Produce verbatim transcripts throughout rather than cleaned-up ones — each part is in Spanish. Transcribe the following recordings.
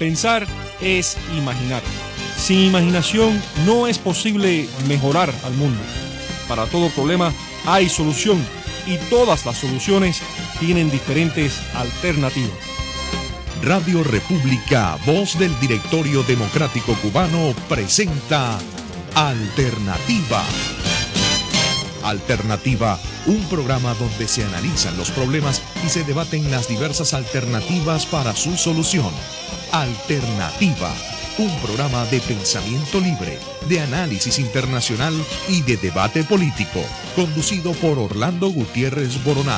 Pensar es imaginar. Sin imaginación no es posible mejorar al mundo. Para todo problema hay solución y todas las soluciones tienen diferentes alternativas. Radio República, voz del Directorio Democrático Cubano, presenta Alternativa. Alternativa, un programa donde se analizan los problemas y se debaten las diversas alternativas para su solución. Alternativa, un programa de pensamiento libre, de análisis internacional y de debate político, conducido por Orlando Gutiérrez Boronat.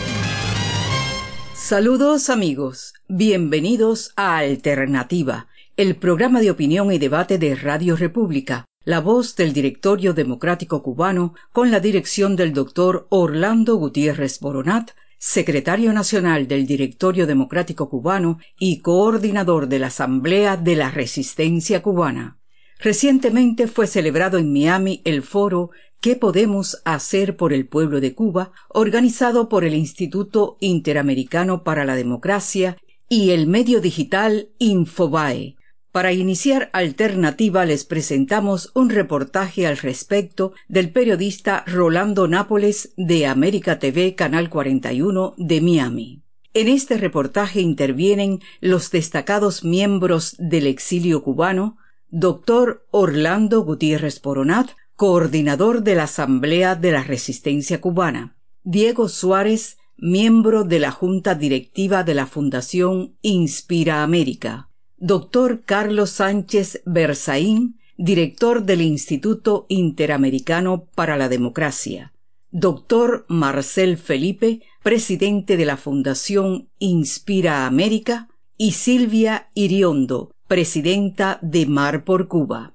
Saludos amigos, bienvenidos a Alternativa, el programa de opinión y debate de Radio República, la voz del Directorio Democrático Cubano, con la dirección del doctor Orlando Gutiérrez Boronat, secretario nacional del Directorio Democrático Cubano y coordinador de la Asamblea de la Resistencia Cubana. Recientemente fue celebrado en Miami el foro ¿Qué podemos hacer por el pueblo de Cuba?, organizado por el Instituto Interamericano para la Democracia y el medio digital Infobae. Para iniciar Alternativa les presentamos un reportaje al respecto del periodista Rolando Nápoles de América T V Canal cuarenta y uno de Miami. En este reportaje intervienen los destacados miembros del exilio cubano, doctor Orlando Gutiérrez Boronat, coordinador de la Asamblea de la Resistencia Cubana, Diego Suárez, miembro de la Junta Directiva de la Fundación Inspira América, doctor Carlos Sánchez Berzaín, director del Instituto Interamericano para la Democracia, doctor Marcel Felipe, presidente de la Fundación Inspira América, y Silvia Iriondo, presidenta de Mar por Cuba.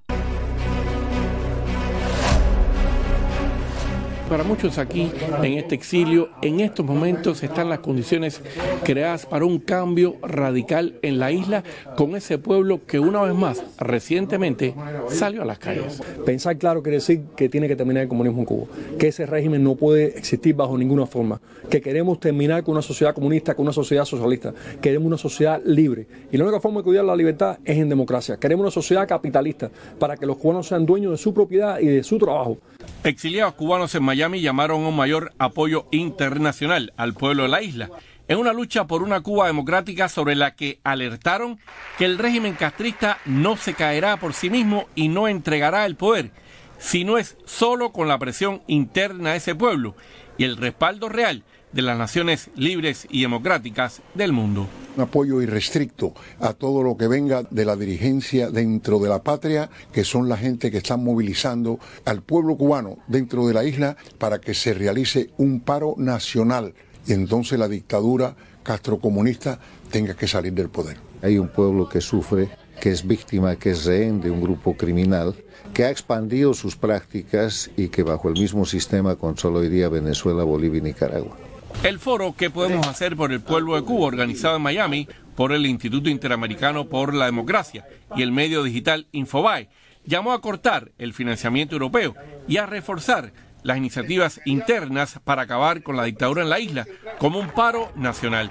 Para muchos aquí, en este exilio, en estos momentos están las condiciones creadas para un cambio radical en la isla con ese pueblo que una vez más, recientemente, salió a las calles. Pensar claro quiere decir que tiene que terminar el comunismo en Cuba, que ese régimen no puede existir bajo ninguna forma, que queremos terminar con una sociedad comunista, con una sociedad socialista, queremos una sociedad libre. Y la única forma de cuidar la libertad es en democracia. Queremos una sociedad capitalista para que los cubanos sean dueños de su propiedad y de su trabajo. Exiliados cubanos en Miami llamaron a un mayor apoyo internacional al pueblo de la isla, en una lucha por una Cuba democrática sobre la que alertaron que el régimen castrista no se caerá por sí mismo y no entregará el poder, sino es solo con la presión interna de ese pueblo y el respaldo real de las naciones libres y democráticas del mundo. Un apoyo irrestricto a todo lo que venga de la dirigencia dentro de la patria, que son la gente que están movilizando al pueblo cubano dentro de la isla para que se realice un paro nacional y entonces la dictadura castrocomunista tenga que salir del poder. Hay un pueblo que sufre, que es víctima, que es rehén de un grupo criminal, que ha expandido sus prácticas y que bajo el mismo sistema controla hoy día Venezuela, Bolivia y Nicaragua. El foro ¿Qué podemos hacer por el pueblo de Cuba?, organizado en Miami por el Instituto Interamericano por la Democracia y el medio digital Infobae, llamó a cortar el financiamiento europeo y a reforzar las iniciativas internas para acabar con la dictadura en la isla, como un paro nacional.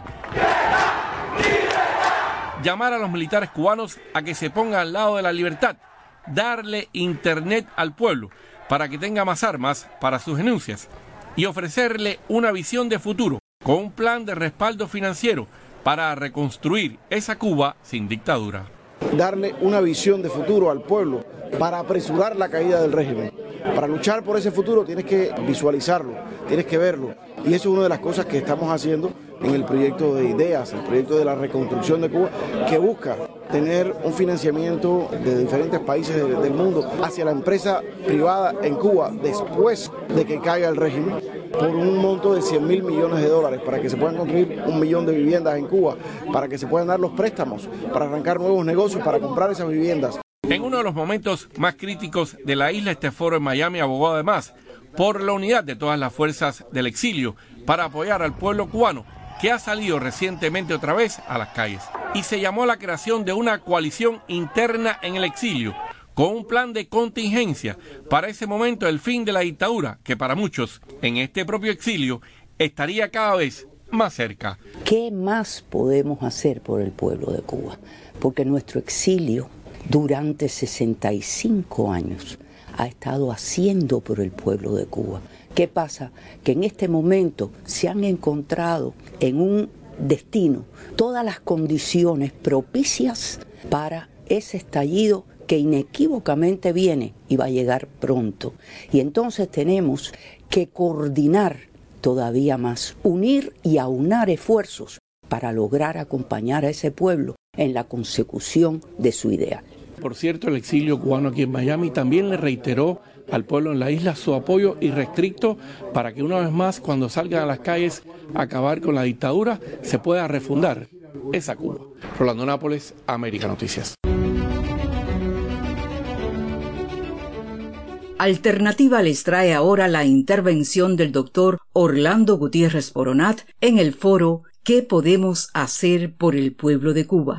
Llamar a los militares cubanos a que se pongan al lado de la libertad, darle internet al pueblo para que tenga más armas para sus denuncias, y ofrecerle una visión de futuro con un plan de respaldo financiero para reconstruir esa Cuba sin dictadura. Darle una visión de futuro al pueblo para apresurar la caída del régimen. Para luchar por ese futuro tienes que visualizarlo, tienes que verlo. Y eso es una de las cosas que estamos haciendo en el proyecto de ideas, el proyecto de la reconstrucción de Cuba, que busca tener un financiamiento de diferentes países del mundo hacia la empresa privada en Cuba después de que caiga el régimen, por un monto de cien mil millones de dólares, para que se puedan construir un millón de viviendas en Cuba, para que se puedan dar los préstamos, para arrancar nuevos negocios, para comprar esas viviendas. En uno de los momentos más críticos de la isla, este foro en Miami abogó además por la unidad de todas las fuerzas del exilio para apoyar al pueblo cubano, que ha salido recientemente otra vez a las calles. Y se llamó a la creación de una coalición interna en el exilio, con un plan de contingencia para ese momento del fin de la dictadura, que para muchos, en este propio exilio, estaría cada vez más cerca. ¿Qué más podemos hacer por el pueblo de Cuba? Porque nuestro exilio durante sesenta y cinco años ha estado haciendo por el pueblo de Cuba. ¿Qué pasa? Que en este momento se han encontrado en un destino todas las condiciones propicias para ese estallido que inequívocamente viene y va a llegar pronto. Y entonces tenemos que coordinar todavía más, unir y aunar esfuerzos para lograr acompañar a ese pueblo en la consecución de su ideal. Por cierto, el exilio cubano aquí en Miami también le reiteró al pueblo en la isla su apoyo irrestricto para que una vez más, cuando salgan a las calles a acabar con la dictadura, se pueda refundar esa Cuba. Rolando Nápoles, América Noticias. Alternativa les trae ahora la intervención del doctor Orlando Gutiérrez Boronat en el foro ¿Qué podemos hacer por el pueblo de Cuba?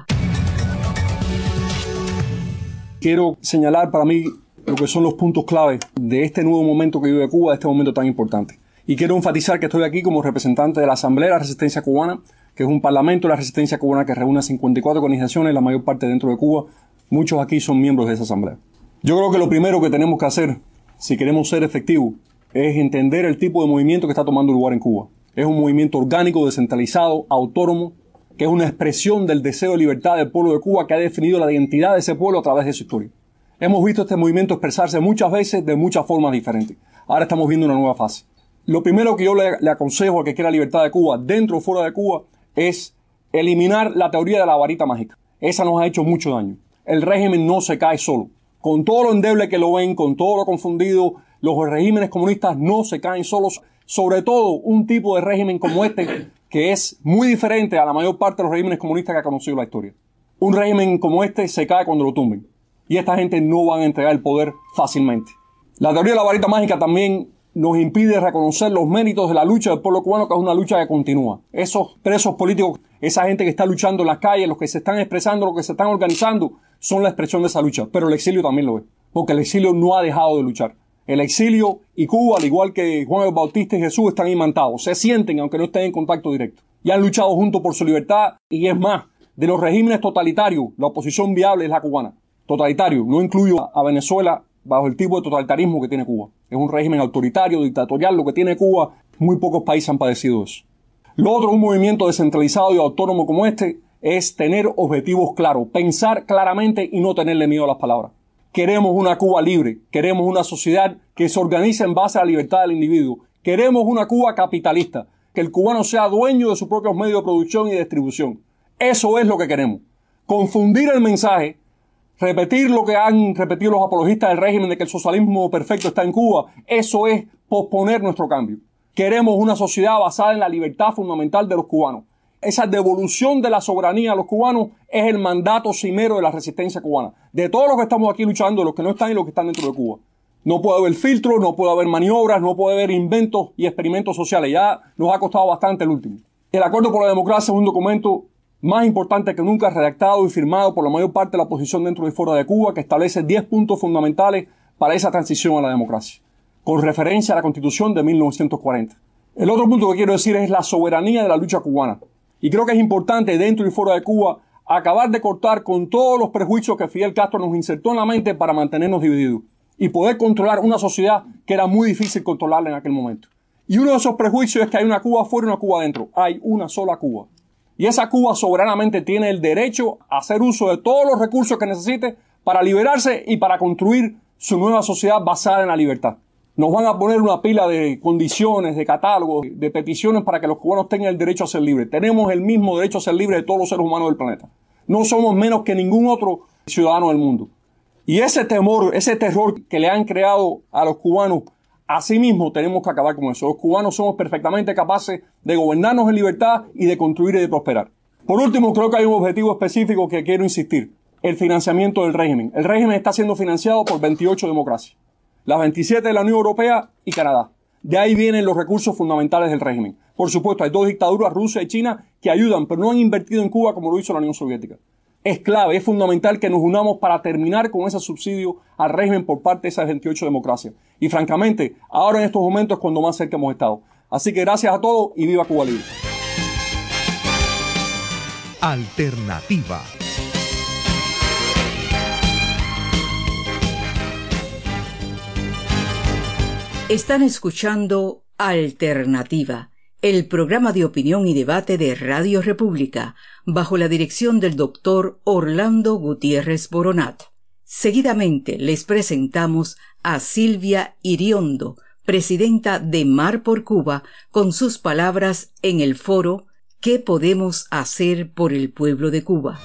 Quiero señalar para mí lo que son los puntos clave de este nuevo momento que vive Cuba, de este momento tan importante. Y quiero enfatizar que estoy aquí como representante de la Asamblea de la Resistencia Cubana, que es un parlamento de la Resistencia Cubana que reúne cincuenta y cuatro organizaciones, la mayor parte dentro de Cuba. Muchos aquí son miembros de esa asamblea. Yo creo que lo primero que tenemos que hacer, si queremos ser efectivos, es entender el tipo de movimiento que está tomando lugar en Cuba. Es un movimiento orgánico, descentralizado, autónomo, que es una expresión del deseo de libertad del pueblo de Cuba que ha definido la identidad de ese pueblo a través de su historia. Hemos visto este movimiento expresarse muchas veces de muchas formas diferentes. Ahora estamos viendo una nueva fase. Lo primero que yo le, le aconsejo a que quiera libertad de Cuba, dentro o fuera de Cuba, es eliminar la teoría de la varita mágica. Esa nos ha hecho mucho daño. El régimen no se cae solo. Con todo lo endeble que lo ven, con todo lo confundido, los regímenes comunistas no se caen solos. Sobre todo un tipo de régimen como este, que es muy diferente a la mayor parte de los regímenes comunistas que ha conocido la historia. Un régimen como este se cae cuando lo tumben. Y esta gente no van a entregar el poder fácilmente. La teoría de la varita mágica también nos impide reconocer los méritos de la lucha del pueblo cubano, que es una lucha que continúa. Esos presos políticos, esa gente que está luchando en las calles, los que se están expresando, los que se están organizando, son la expresión de esa lucha. Pero el exilio también lo es, porque el exilio no ha dejado de luchar. El exilio y Cuba, al igual que Juan el Bautista y Jesús, están imantados. Se sienten, aunque no estén en contacto directo. Y han luchado juntos por su libertad. Y es más, de los regímenes totalitarios, la oposición viable es la cubana. Totalitario, no incluyo a Venezuela bajo el tipo de totalitarismo que tiene Cuba. Es un régimen autoritario, dictatorial, lo que tiene Cuba. Muy pocos países han padecido eso. Lo otro, un movimiento descentralizado y autónomo como este, es tener objetivos claros, pensar claramente y no tenerle miedo a las palabras. Queremos una Cuba libre, queremos una sociedad que se organice en base a la libertad del individuo. Queremos una Cuba capitalista, que el cubano sea dueño de sus propios medios de producción y de distribución. Eso es lo que queremos. Confundir el mensaje, repetir lo que han repetido los apologistas del régimen de que el socialismo perfecto está en Cuba, eso es posponer nuestro cambio. Queremos una sociedad basada en la libertad fundamental de los cubanos. Esa devolución de la soberanía a los cubanos es el mandato cimero de la resistencia cubana. De todos los que estamos aquí luchando, los que no están y los que están dentro de Cuba. No puede haber filtros, no puede haber maniobras, no puede haber inventos y experimentos sociales. Ya nos ha costado bastante el último. El Acuerdo por la Democracia es un documento más importante que nunca, redactado y firmado por la mayor parte de la oposición dentro y fuera de Cuba, que establece diez puntos fundamentales para esa transición a la democracia, con referencia a la Constitución de mil novecientos cuarenta. El otro punto que quiero decir es la soberanía de la lucha cubana. Y creo que es importante, dentro y fuera de Cuba, acabar de cortar con todos los prejuicios que Fidel Castro nos insertó en la mente para mantenernos divididos y poder controlar una sociedad que era muy difícil controlarla en aquel momento. Y uno de esos prejuicios es que hay una Cuba afuera y una Cuba adentro. Hay una sola Cuba. Y esa Cuba soberanamente tiene el derecho a hacer uso de todos los recursos que necesite para liberarse y para construir su nueva sociedad basada en la libertad. Nos van a poner una pila de condiciones, de catálogos, de peticiones para que los cubanos tengan el derecho a ser libres. Tenemos el mismo derecho a ser libres de todos los seres humanos del planeta. No somos menos que ningún otro ciudadano del mundo. Y ese temor, ese terror que le han creado a los cubanos, así mismo tenemos que acabar con eso. Los cubanos somos perfectamente capaces de gobernarnos en libertad y de construir y de prosperar. Por último, creo que hay un objetivo específico que quiero insistir. El financiamiento del régimen. El régimen está siendo financiado por veintiocho democracias. Las veintisiete de la Unión Europea y Canadá. De ahí vienen los recursos fundamentales del régimen. Por supuesto, hay dos dictaduras, Rusia y China, que ayudan, pero no han invertido en Cuba como lo hizo la Unión Soviética. Es clave, es fundamental que nos unamos para terminar con ese subsidio al régimen por parte de esas veintiocho democracias. Y francamente, ahora en estos momentos es cuando más cerca hemos estado. Así que gracias a todos y viva Cuba Libre. Alternativa. Están escuchando Alternativa, el programa de opinión y debate de Radio República, bajo la dirección del doctor Orlando Gutiérrez Boronat. Seguidamente les presentamos a Silvia Iriondo, presidenta de Mar por Cuba, con sus palabras en el foro ¿Qué podemos hacer por el pueblo de Cuba?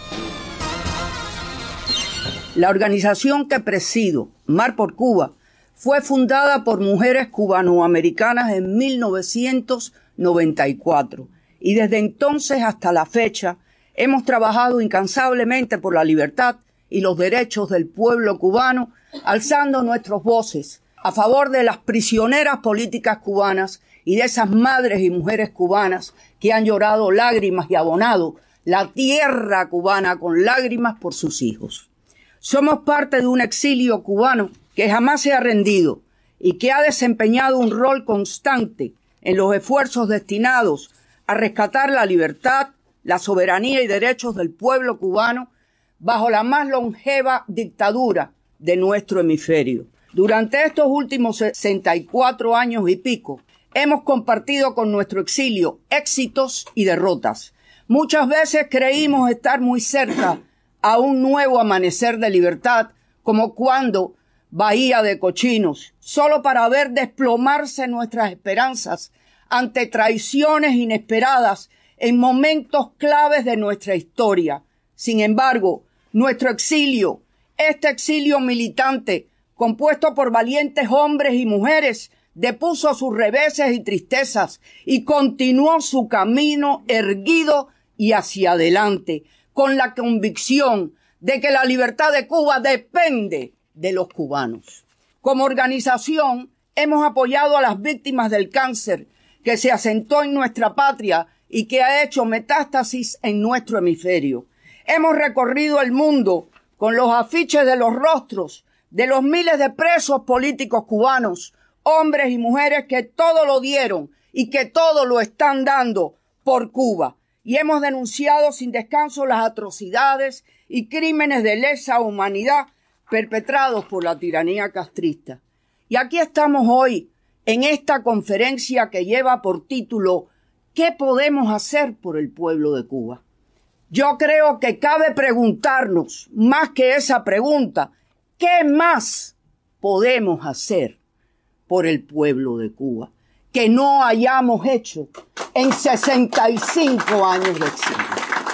La organización que presido, Mar por Cuba, fue fundada por mujeres cubanoamericanas en mil novecientos noventa y cuatro y desde entonces hasta la fecha hemos trabajado incansablemente por la libertad y los derechos del pueblo cubano, alzando nuestras voces a favor de las prisioneras políticas cubanas y de esas madres y mujeres cubanas que han llorado lágrimas y abonado la tierra cubana con lágrimas por sus hijos. Somos parte de un exilio cubano que jamás se ha rendido y que ha desempeñado un rol constante en los esfuerzos destinados a rescatar la libertad, la soberanía y derechos del pueblo cubano bajo la más longeva dictadura de nuestro hemisferio. Durante estos últimos sesenta y cuatro años y pico, hemos compartido con nuestro exilio éxitos y derrotas. Muchas veces creímos estar muy cerca a un nuevo amanecer de libertad, como cuando Bahía de Cochinos, solo para ver desplomarse nuestras esperanzas ante traiciones inesperadas en momentos claves de nuestra historia. Sin embargo, nuestro exilio, este exilio militante, compuesto por valientes hombres y mujeres, depuso sus reveses y tristezas y continuó su camino erguido y hacia adelante, con la convicción de que la libertad de Cuba depende de los cubanos. Como organización, hemos apoyado a las víctimas del cáncer que se asentó en nuestra patria y que ha hecho metástasis en nuestro hemisferio. Hemos recorrido el mundo con los afiches de los rostros de los miles de presos políticos cubanos, hombres y mujeres que todo lo dieron y que todo lo están dando por Cuba. Y hemos denunciado sin descanso las atrocidades y crímenes de lesa humanidad perpetrados por la tiranía castrista. Y aquí estamos hoy en esta conferencia que lleva por título ¿Qué podemos hacer por el pueblo de Cuba? Yo creo que cabe preguntarnos, más que esa pregunta, ¿qué más podemos hacer por el pueblo de Cuba que no hayamos hecho en sesenta y cinco años de exilio?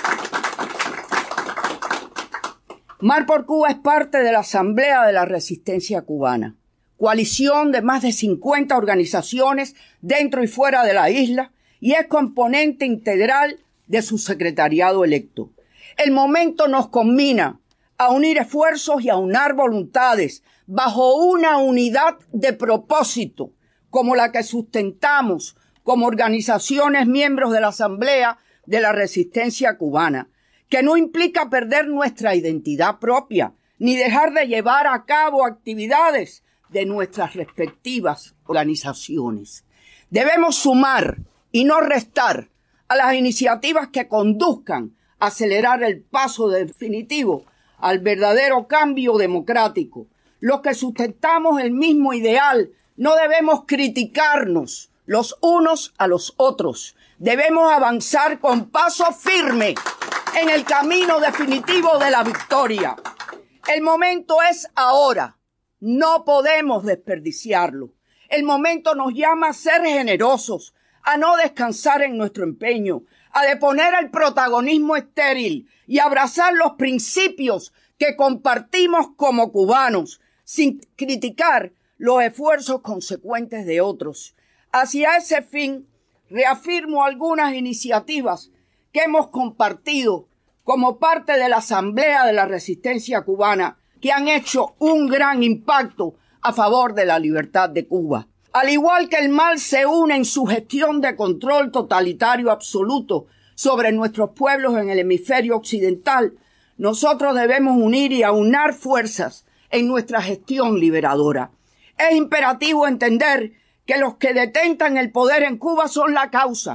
Mar por Cuba es parte de la Asamblea de la Resistencia Cubana, coalición de más de cincuenta organizaciones dentro y fuera de la isla, y es componente integral de su secretariado electo. El momento nos combina a unir esfuerzos y a aunar voluntades bajo una unidad de propósito, como la que sustentamos como organizaciones miembros de la Asamblea de la Resistencia Cubana, que no implica perder nuestra identidad propia, ni dejar de llevar a cabo actividades de nuestras respectivas organizaciones. Debemos sumar y no restar a las iniciativas que conduzcan a acelerar el paso definitivo al verdadero cambio democrático. Los que sustentamos el mismo ideal no debemos criticarnos los unos a los otros. Debemos avanzar con paso firme en el camino definitivo de la victoria. El momento es ahora. No podemos desperdiciarlo. El momento nos llama a ser generosos, a no descansar en nuestro empeño, a deponer el protagonismo estéril y abrazar los principios que compartimos como cubanos, sin criticar los esfuerzos consecuentes de otros. Hacia ese fin, reafirmo algunas iniciativas que hemos compartido como parte de la Asamblea de la Resistencia Cubana, que han hecho un gran impacto a favor de la libertad de Cuba. Al igual que el mal se une en su gestión de control totalitario absoluto sobre nuestros pueblos en el hemisferio occidental, nosotros debemos unir y aunar fuerzas en nuestra gestión liberadora. Es imperativo entender que los que detentan el poder en Cuba son la causa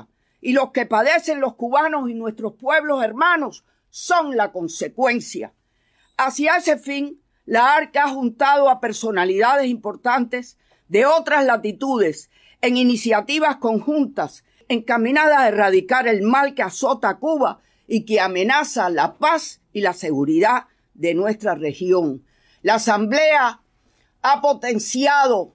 y los que padecen los cubanos y nuestros pueblos hermanos son la consecuencia. Hacia ese fin, la ARC ha juntado a personalidades importantes de otras latitudes en iniciativas conjuntas encaminadas a erradicar el mal que azota a Cuba y que amenaza la paz y la seguridad de nuestra región. La Asamblea ha potenciado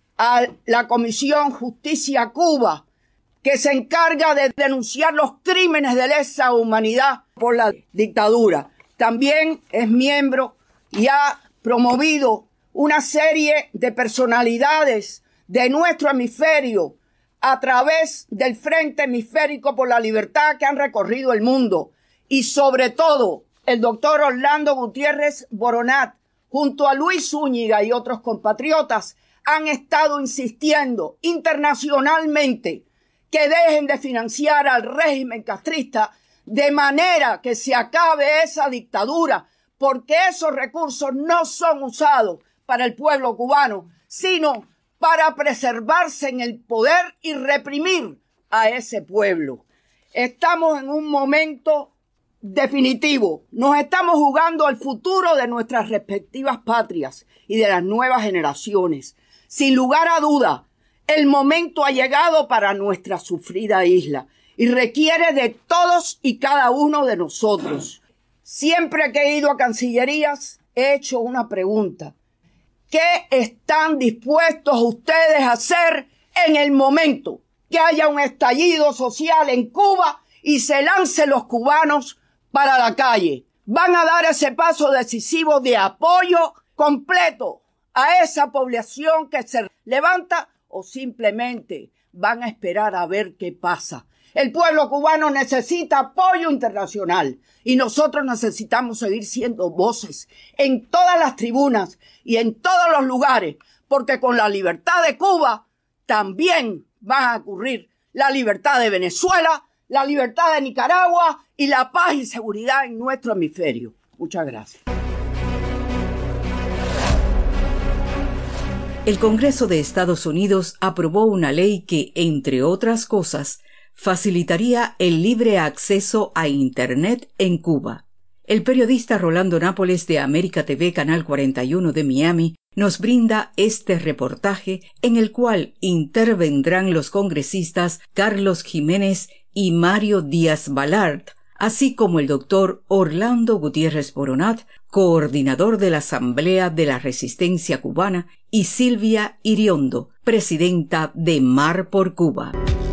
a la Comisión Justicia Cuba, que se encarga de denunciar los crímenes de lesa humanidad por la dictadura. También es miembro y ha promovido una serie de personalidades de nuestro hemisferio a través del Frente Hemisférico por la Libertad que han recorrido el mundo. Y sobre todo, el doctor Orlando Gutiérrez Boronat, junto a Luis Zúñiga y otros compatriotas, han estado insistiendo internacionalmente que dejen de financiar al régimen castrista de manera que se acabe esa dictadura, porque esos recursos no son usados para el pueblo cubano, sino para preservarse en el poder y reprimir a ese pueblo. Estamos en un momento definitivo. Nos estamos jugando el futuro de nuestras respectivas patrias y de las nuevas generaciones. Sin lugar a duda, el momento ha llegado para nuestra sufrida isla y requiere de todos y cada uno de nosotros. Siempre que he ido a Cancillerías, he hecho una pregunta. ¿Qué están dispuestos ustedes a hacer en el momento que haya un estallido social en Cuba y se lancen los cubanos para la calle? ¿Van a dar ese paso decisivo de apoyo completo a esa población que se levanta o simplemente van a esperar a ver qué pasa? El pueblo cubano necesita apoyo internacional y nosotros necesitamos seguir siendo voces en todas las tribunas y en todos los lugares, porque con la libertad de Cuba también va a ocurrir la libertad de Venezuela, la libertad de Nicaragua y la paz y seguridad en nuestro hemisferio. Muchas gracias. El Congreso de Estados Unidos aprobó una ley que, entre otras cosas, facilitaría el libre acceso a Internet en Cuba. El periodista Rolando Nápoles de América T V Canal cuarenta y uno de Miami nos brinda este reportaje en el cual intervendrán los congresistas Carlos Jiménez y Mario Díaz-Balart, así como el doctor Orlando Gutiérrez Boronat, coordinador de la Asamblea de la Resistencia Cubana, y Silvia Iriondo, presidenta de Mar por Cuba.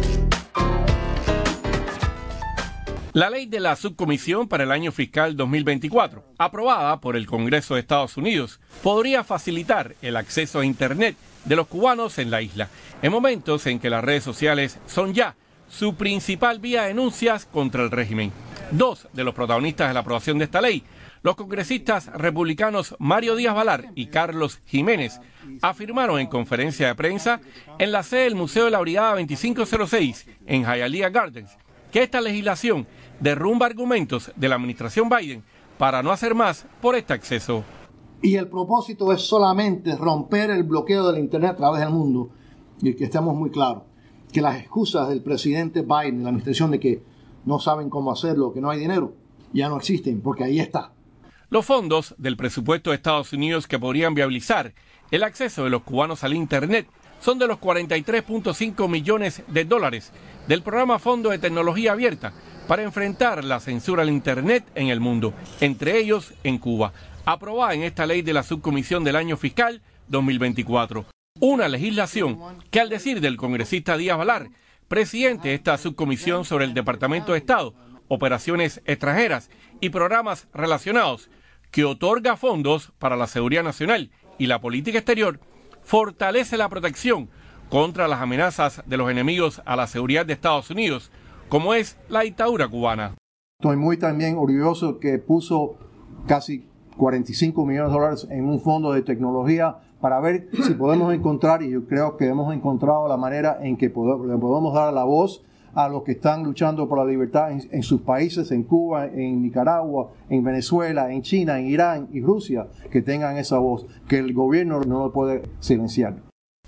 La ley de la subcomisión para el año fiscal dos mil veinticuatro, aprobada por el Congreso de Estados Unidos, podría facilitar el acceso a Internet de los cubanos en la isla, en momentos en que las redes sociales son ya su principal vía de denuncias contra el régimen. Dos de los protagonistas de la aprobación de esta ley, los congresistas republicanos Mario Díaz-Balart y Carlos Jiménez, afirmaron en conferencia de prensa en la sede del Museo de la Brigada veinticinco cero seis en Hialeah Gardens que esta legislación derrumba argumentos de la administración Biden para no hacer más por este acceso. Y el propósito es solamente romper el bloqueo del Internet a través del mundo, y que estemos muy claros, que las excusas del presidente Biden y la administración de que no saben cómo hacerlo, que no hay dinero, ya no existen, porque ahí está. Los fondos del presupuesto de Estados Unidos que podrían viabilizar el acceso de los cubanos al Internet son de los cuarenta y tres punto cinco millones de dólares del programa Fondo de Tecnología Abierta para enfrentar la censura al Internet en el mundo, entre ellos en Cuba, aprobada en esta ley de la subcomisión del año fiscal dos mil veinticuatro. Una legislación que, al decir del congresista Díaz-Balart, presidente de esta subcomisión sobre el Departamento de Estado, operaciones extranjeras y programas relacionados, que otorga fondos para la seguridad nacional y la política exterior, fortalece la protección contra las amenazas de los enemigos a la seguridad de Estados Unidos, como es la dictadura cubana. Estoy muy también orgulloso que puso casi cuarenta y cinco millones de dólares en un fondo de tecnología para ver si podemos encontrar, y yo creo que hemos encontrado la manera en que podemos, le podemos dar la voz a los que están luchando por la libertad en, en sus países, en Cuba, en Nicaragua, en Venezuela, en China, en Irán y Rusia, que tengan esa voz, que el gobierno no lo puede silenciar.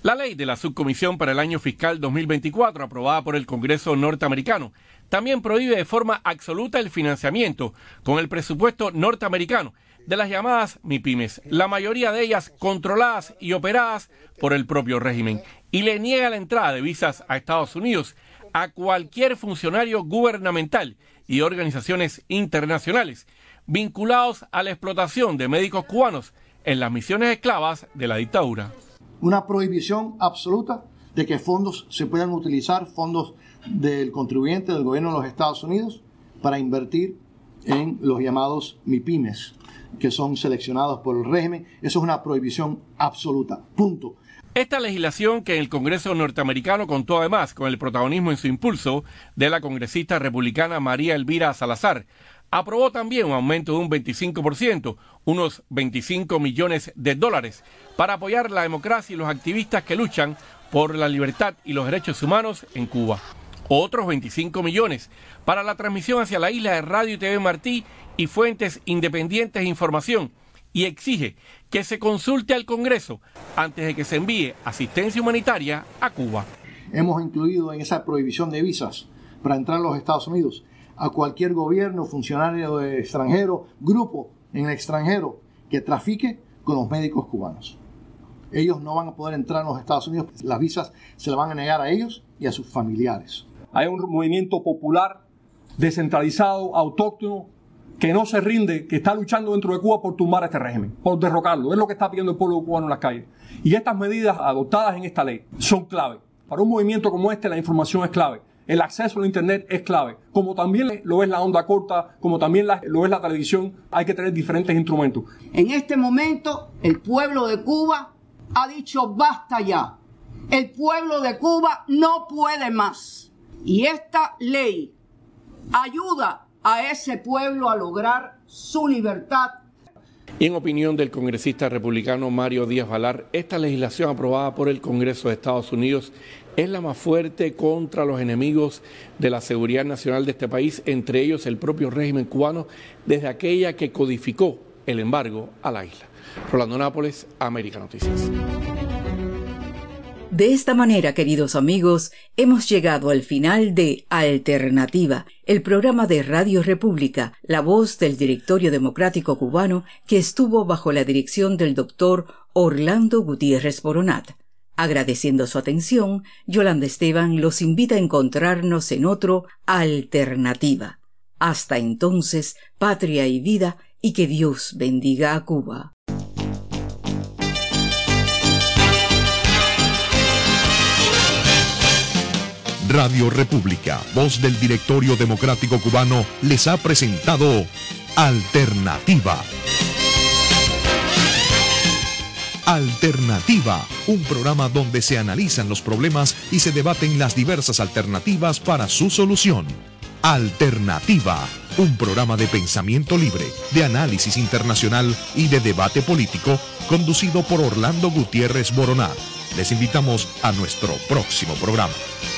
La ley de la subcomisión para el año fiscal dos mil veinticuatro, aprobada por el Congreso norteamericano, también prohíbe de forma absoluta el financiamiento con el presupuesto norteamericano de las llamadas MIPYMES, la mayoría de ellas controladas y operadas por el propio régimen, y le niega la entrada de visas a Estados Unidos a cualquier funcionario gubernamental y organizaciones internacionales vinculados a la explotación de médicos cubanos en las misiones esclavas de la dictadura. Una prohibición absoluta de que fondos se puedan utilizar, fondos del contribuyente del gobierno de los Estados Unidos, para invertir en los llamados MIPYMES, que son seleccionados por el régimen. Eso es una prohibición absoluta. Punto. Esta legislación, que en el Congreso norteamericano contó además con el protagonismo en su impulso de la congresista republicana María Elvira Salazar, aprobó también un aumento de un veinticinco por ciento, unos veinticinco millones de dólares, para apoyar la democracia y los activistas que luchan por la libertad y los derechos humanos en Cuba. Otros veinticinco millones para la transmisión hacia la isla de Radio y T V Martí y fuentes independientes de información, y exige que se consulte al Congreso antes de que se envíe asistencia humanitaria a Cuba. Hemos incluido en esa prohibición de visas para entrar a los Estados Unidos a cualquier gobierno, funcionario extranjero, grupo en el extranjero que trafique con los médicos cubanos. Ellos no van a poder entrar a los Estados Unidos, las visas se las van a negar a ellos y a sus familiares. Hay un movimiento popular, descentralizado, autóctono, que no se rinde, que está luchando dentro de Cuba por tumbar a este régimen, por derrocarlo. Es lo que está pidiendo el pueblo cubano en las calles. Y estas medidas adoptadas en esta ley son clave. Para un movimiento como este, la información es clave. El acceso al Internet es clave. Como también lo es la onda corta, como también la, lo es la televisión, hay que tener diferentes instrumentos. En este momento, el pueblo de Cuba ha dicho basta ya. El pueblo de Cuba no puede más. Y esta ley ayuda a ese pueblo a lograr su libertad. Y en opinión del congresista republicano Mario Díaz Valar, esta legislación aprobada por el Congreso de Estados Unidos es la más fuerte contra los enemigos de la seguridad nacional de este país, entre ellos el propio régimen cubano, desde aquella que codificó el embargo a la isla. Rolando Nápoles, América Noticias. De esta manera, queridos amigos, hemos llegado al final de Alternativa, el programa de Radio República, la voz del Directorio Democrático Cubano, que estuvo bajo la dirección del doctor Orlando Gutiérrez Boronat. Agradeciendo su atención, Yolanda Esteban los invita a encontrarnos en otro Alternativa. Hasta entonces, patria y vida, y que Dios bendiga a Cuba. Radio República, voz del Directorio Democrático Cubano, les ha presentado Alternativa. Alternativa, un programa donde se analizan los problemas y se debaten las diversas alternativas para su solución. Alternativa, un programa de pensamiento libre, de análisis internacional y de debate político, conducido por Orlando Gutiérrez Boronat. Les invitamos a nuestro próximo programa.